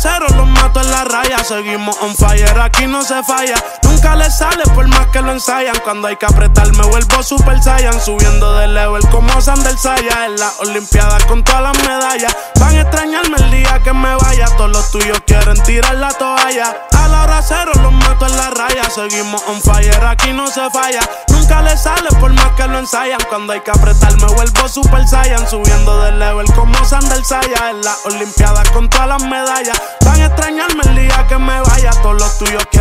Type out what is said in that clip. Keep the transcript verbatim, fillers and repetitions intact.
cero los mato en la raya. Seguimos on fire, aquí no se falla. Nunca le sale por más que lo ensayan. Cuando hay que apretar me vuelvo super saiyan. Subiendo de level como Sander Saya. En las olimpiadas con todas las medallas. Van a extrañarme el día que me vaya. Todos los tuyos quieren tirar la toalla. A la hora cero los mato en la raya. Seguimos on fire, aquí no se falla. Nunca le sale por más que lo ensayan. Cuando hay que apretar me vuelvo super saiyan. Subiendo de level como Sander Saya. En las olimpiadas con todas las medallas. Van a extrañarme el día que me vaya. Todos los tuyos quieren